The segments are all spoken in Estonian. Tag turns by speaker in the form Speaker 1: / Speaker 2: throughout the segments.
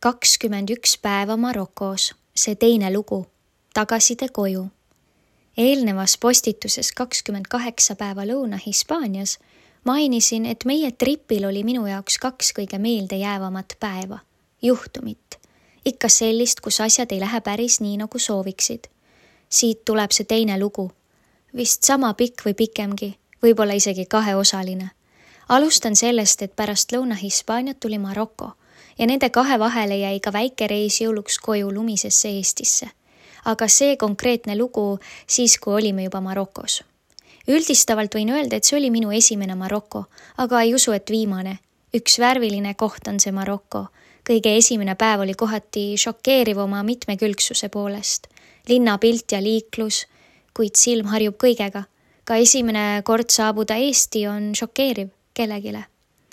Speaker 1: 21 päeva Marokos, see teine lugu, tagaside koju. Eelnevas postituses 28 päeva lõuna Hispaanias mainisin, et meie tripil oli minu jaoks 2 kõige meeldejäävamat päeva, juhtumit. Ikka sellist, kus asjad ei lähe päris nii, nagu sooviksid. Siit tuleb see teine lugu. Vist sama pikk või pikemgi, võib-olla isegi 2-osaline. Alustan sellest, et pärast Lõuna-Hispaaniat tuli Maroko ja nende 2 vahele jäi ka väike reis jõuluks koju lumisesse Eestisse. Aga see konkreetne lugu siis, kui olime juba Marokos. Üldistavalt võin öelda, et see oli minu esimene Maroko, aga ei usu, et viimane. Üks värviline koht on see Maroko. Kõige esimene päev oli kohati šokeeriv oma mitmekülgsuse poolest. Linnapilt ja liiklus, kuid silm harjub kõigega. Ka esimene kord saabuda Eesti on šokeeriv kellegile.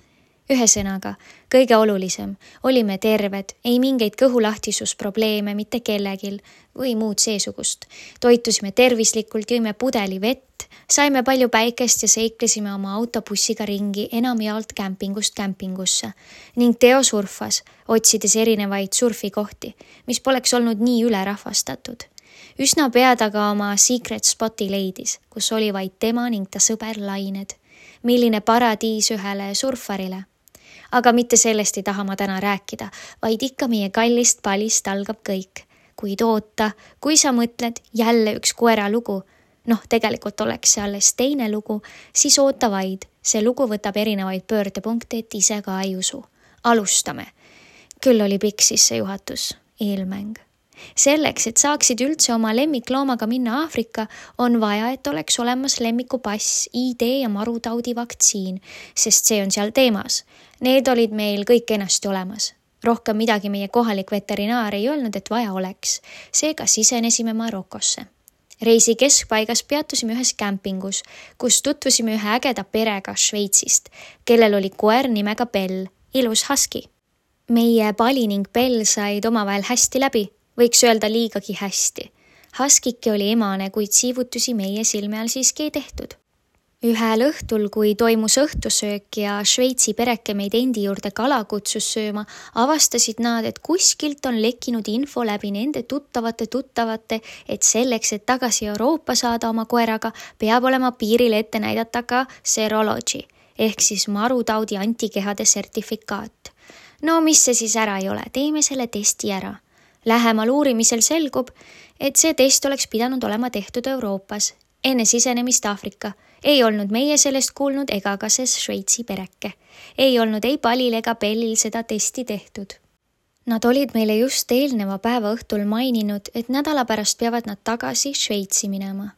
Speaker 1: Ühesõnaga, kõige olulisem, olime terved, ei mingeid kõhulahtisusprobleeme mitte kellegil või muud seesugust. Toitusime tervislikult, jõime pudeli vett, saime palju päikest ja seiklesime oma autobussiga ringi enamjaolt kämpingust kämpingusse ning Teo surfas, otsides erinevaid surfikohti, mis poleks olnud nii ülerahvastatud. Üsna pead aga oma secret spoti leidis, kus oli vaid tema ning ta sõber Lained. Milline paradiis ühele surfarile. Aga mitte sellest ei taha ma täna rääkida, vaid ikka meie kallist palist algab kõik. Kuid oota, kui sa mõtled jälle üks koera lugu, tegelikult oleks see alles teine lugu, siis oota vaid. See lugu võtab erinevaid pöördepunkte, et ise ka ei usu. Alustame. Küll oli pikk sissejuhatus, eelmäng. Selleks, et saaksid üldse oma lemmikloomaga minna Aafrika, on vaja, et oleks olemas lemmikupass, ID ja marutaudi vaktsiin, sest see on seal teemas. Need olid meil kõik enasti olemas. Rohkem midagi meie kohalik veterinaar ei olnud, et vaja oleks. Seega sisenesime Marokosse. Reisi keskpaigas peatusime ühes kämpingus, kus tutvusime ühe ägeda perega Šveitsist, kellel oli koer nimega Bell, ilus husky. Meie Pali ning Bell said omavahel hästi läbi. Võiks öelda liigagi hästi. Haskike oli emane, kuid siivutusi meie silme all siiski ei tehtud. Ühel õhtul, kui toimus õhtusöök ja Šveitsi pereke meid endi juurde kala kutsus sööma, avastasid nad, et kuskilt on lekkinud info läbi nende tuttavate, et selleks, et tagasi Euroopa saada oma koeraga, peab olema piiril ette näidata ka serology, ehk siis marutaudi antikehade sertifikaat. No mis see siis ära ei ole, teeme selle testi ära. Lähemal uurimisel selgub, et see test oleks pidanud olema tehtud Euroopas, enne sisenemist Aafrika. Ei olnud meie sellest kuulnud ega ka see Šveitsi pereke. Ei olnud ei Palil ega Bellil seda testi tehtud. Nad olid meile just eelneva päeva õhtul maininud, et nädala pärast peavad nad tagasi Šveitsi minema.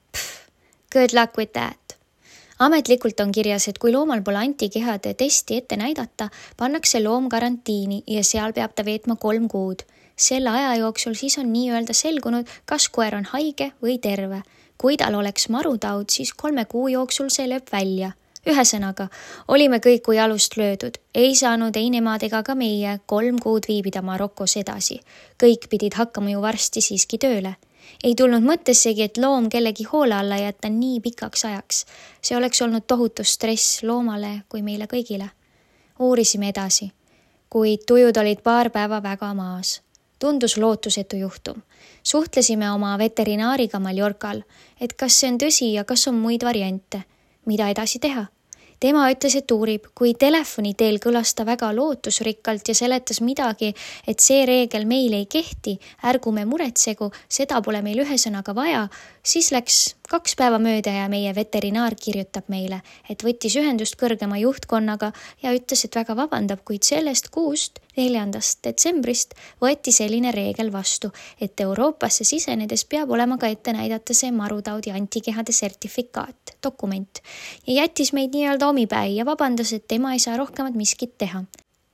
Speaker 1: Good luck with that. Ametlikult on kirjas, et kui loomal pole antikehade testi ette näidata, pannakse loom karantiini ja seal peab ta veetma 3 kuud. Selle aja jooksul siis on nii-öelda selgunud, kas koer on haige või terve. Kui tal oleks marutaud, siis 3 kuu jooksul see lööb välja. Ühesõnaga, olime kõik kui alust löödud. Ei saanud ei nemad ega ka meie 3 kuud viibida Marokos edasi. Kõik pidid hakkama ju varsti siiski tööle. Ei tulnud mõttessegi, et loom kellegi hoole alla jätta nii pikaks ajaks. See oleks olnud tohutu stress loomale kui meile kõigile. Uurisime edasi, kuid tujud olid paar päeva väga maas. Tundus lootusetu juhtum. Suhtlesime oma veterinaariga Mallorcal, et kas see on tõsi ja kas on muid variante. Mida edasi teha? Tema ütles, et uurib, kui telefoni teel kõlas ta väga lootusrikkalt ja seletas midagi, et see reegel meil ei kehti, ärgume muretsegu, seda pole meil ühesõnaga vaja, siis läks 2 päeva mööda ja meie veterinaar kirjutab meile, et võttis ühendust kõrgema juhtkonnaga ja ütles, et väga vabandab, kuid sellest kuust, 4. detsembrist, võeti selline reegel vastu, et Euroopasse sisenedes peab olema ka ette näidata see marutaudi antikehade sertifikaat, dokument, ja jättis meid nii-öelda omipäi ja vabandas, et tema ei saa rohkemat miskit teha.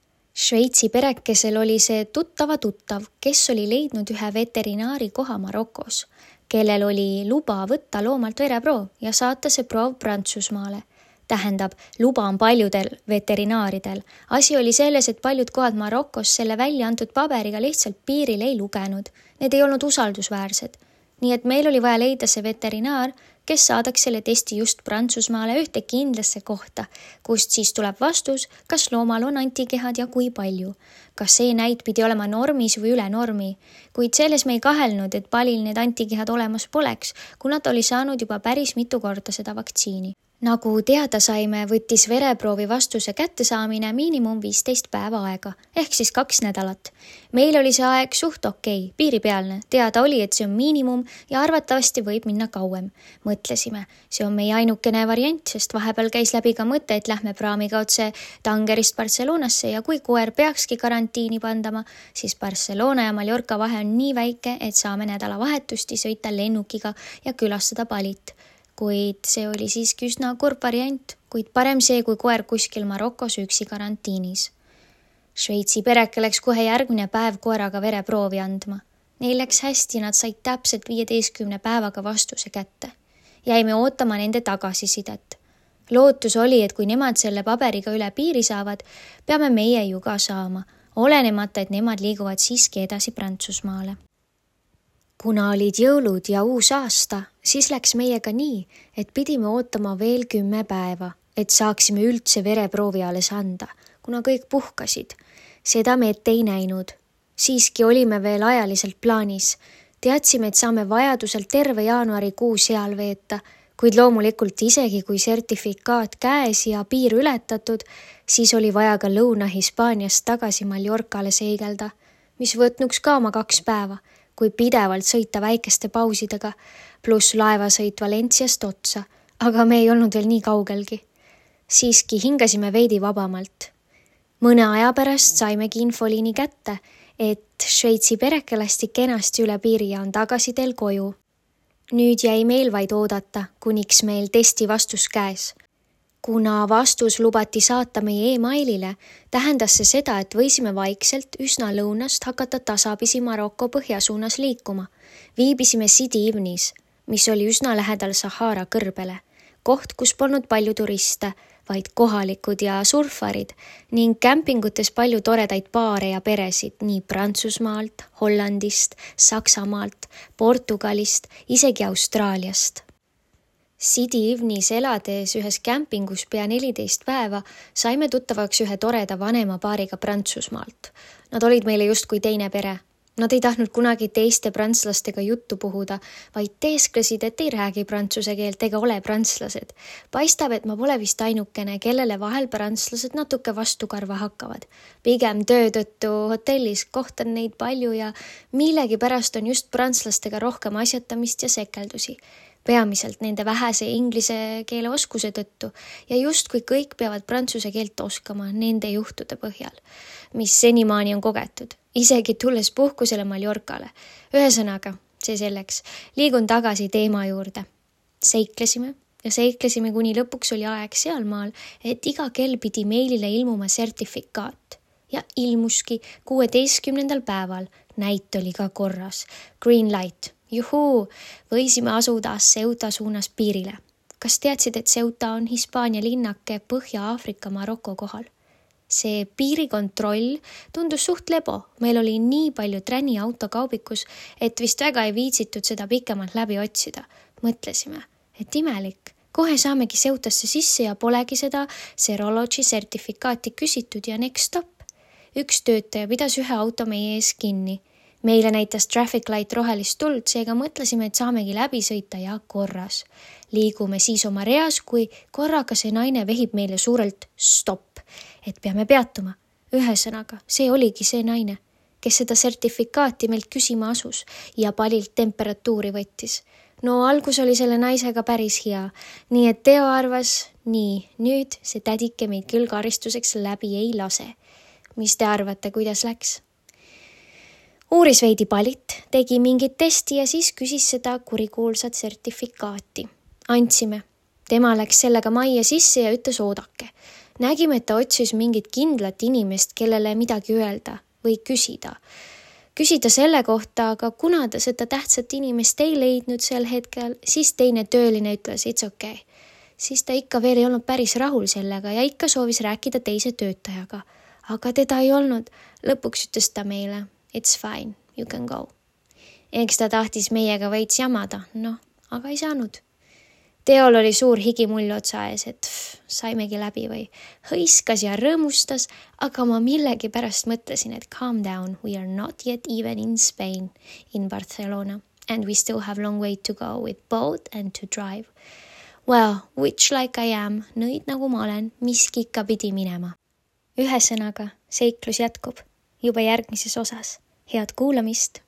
Speaker 1: Šveitsi perekesel oli see tuttav, kes oli leidnud ühe veterinaari koha Marokos, kellel oli luba võtta loomalt vereproov ja saata see proov Prantsusmaale. Tähendab, luba on paljudel veterinaaridel. Asi oli selles, et paljud kohad Marokos selle välja antud paberiga lihtsalt piiril ei lugenud. Need ei olnud usaldusväärsed. Nii et meil oli vaja leida see veterinaar, kes saadaks selle testi just Prantsusmaale ühte kindlasse kohta, kust siis tuleb vastus, kas loomal on antikehad ja kui palju. Kas see näit pidi olema normis või üle normi, kuid selles me ei kahelnud, et Palil need antikehad olemas poleks, kuna ta oli saanud juba päris mitu korda seda vaktsiini. Nagu teada saime, võttis vereproovi vastuse kättesaamine miinimum 15 päeva aega, ehk siis 2 nädalat. Meil oli see aeg suht okei, piiripealne, teada oli, et see on miinimum ja arvatavasti võib minna kauem. Mõtlesime, see on meie ainukene variant, sest vahepeal käis läbi ka mõte, et lähme praamiga otse Tangerist Barcelonasse ja kui koer peakski karantiini pandama, siis Barcelona ja Mallorca vahe on nii väike, et saame nädalavahetusti sõita lennukiga ja külastada Palit. Kuid see oli siiski üsna kurb variant, kuid parem see, kui koer kuskil Marokos üksi karantiinis. Šveitsi pereke läks kohe järgmine päev koeraga vereproovi andma. Neil läks hästi, nad said täpselt 15 päevaga vastuse kätte. Jäime ootama nende tagasisidet. Lootus oli, et kui nemad selle paberiga üle piiri saavad, peame meie ju ka saama, olenemata, et nemad liiguvad siiski edasi Prantsusmaale. Kuna olid jõulud ja uus aasta, siis läks meiega nii, et pidime ootama veel 10 päeva, et saaksime üldse vereproovi alles anda, kuna kõik puhkasid. Seda me ette ei näinud. Siiski olime veel ajaliselt plaanis. Teadsime, et saame vajadusel terve jaanuarikuu seal veeta, kuid loomulikult isegi kui sertifikaat käes ja piir ületatud, siis oli vaja ka Lõuna-Hispaaniast tagasi Mallorcale seigelda, mis võtnuks ka oma 2 päeva, kui pidevalt sõita väikeste pausidega, pluss laevasõit Valenciast otsa, aga me ei olnud veel nii kaugelgi. Siiski hingasime veidi vabamalt. Mõne aja pärast saimegi infoliini kätte, et Šveitsi pereke lasti kenasti üle piiri ja on tagasi teel koju. Nüüd jäi meil vaid oodata, kuniks meil testi vastus käes. Kuna vastus lubati saata meie e-mailile, tähendas see seda, et võisime vaikselt üsna lõunast hakata tasapisi Maroko põhjasuunas liikuma. Viibisime Sidi Ifnis, mis oli üsna lähedal Sahara kõrbele, koht, kus polnud palju turiste, vaid kohalikud ja surfarid ning kämpingutes palju toredaid paare ja peresid nii Prantsusmaalt, Hollandist, Saksamaalt, Portugalist, isegi Austraaliast. Sidi Ifnis elades ühes kämpingus pea 14 päeva saime tuttavaks ühe toreda vanema paariga Prantsusmaalt. Nad olid meile justkui teine pere. Nad ei tahtnud kunagi teiste prantslastega juttu puhuda, vaid teesklesid, et ei räägi prantsuse keelt ega ole prantslased. Paistab, et ma pole vist ainukene, kellele vahel prantslased natuke vastukarva hakkavad. Pigem töö tõttu hotellis kohtan neid palju ja millegipärast on just prantslastega rohkem asjatamist ja sekeldusi. Peamiselt nende vähese inglise keele oskuse tõttu ja justkui kõik peavad prantsuse keelt oskama nende juhtude põhjal, mis senimaani on kogetud, isegi tulles puhkusele Mallorcale. Ühesõnaga, see selleks, liigun tagasi teema juurde. Seiklesime, kuni lõpuks oli aeg sealmaal, et iga kell pidi meilile ilmuma sertifikaat. Ja ilmuski 16. päeval, näit oli ka korras, green light. Juhuu, võisime asuda Ceuta suunas piirile. Kas teadsid, et Ceuta on Hispaania linnake Põhja-Aafrika Maroko kohal? See piirikontroll tundus suht lebo. Meil oli nii palju tränni autokaubikus, et vist väga ei viitsitud seda pikemalt läbi otsida. Mõtlesime, et imelik. Kohe saamegi Ceutasse sisse ja polegi seda serology sertifikaati küsitud ja next stop. Üks töötaja pidas ühe auto meie ees kinni. Meile näitas traffic light rohelist tuld, seega mõtlesime, et saamegi läbi sõita ja korras. Liigume siis oma reas, kui korraga see naine vehib meile suurelt stopp, et peame peatuma. Ühesõnaga, see oligi see naine, kes seda sertifikaati meilt küsima asus ja Palilt temperatuuri võttis. No algus oli selle naisega päris hea, nii et Teo arvas, nüüd see tädike meid küll karistuseks läbi ei lase. Mis te arvate, kuidas läks? Uuris veidi Palit, tegi mingit testi ja siis küsis seda kurikuulsat sertifikaati. Andsime. Tema läks sellega majja sisse ja ütles oodake. Nägime, et ta otsis mingit kindlat inimest, kellele midagi öelda või küsida. Küsida selle kohta, aga kuna ta seda tähtsat inimest ei leidnud sel hetkel, siis teine tööline ütles, it's okay. Siis ta ikka veel ei olnud päris rahul sellega ja ikka soovis rääkida teise töötajaga. Aga teda ei olnud. Lõpuks ütles ta meile. It's fine, you can go. Eks ta tahtis meiega veits jamada, aga ei saanud. Teol oli suur higimull otsa ees, et saimegi läbi või hõiskas ja rõõmustas, aga ma millegi pärast mõtlesin, et calm down, we are not yet even in Spain, in Barcelona, and we still have long way to go with boat and to drive. Well, which like I am, nõid nagu ma olen, miski ikka pidi minema. Ühesõnaga, seiklus jätkub juba järgmises osas. Head kuulamist!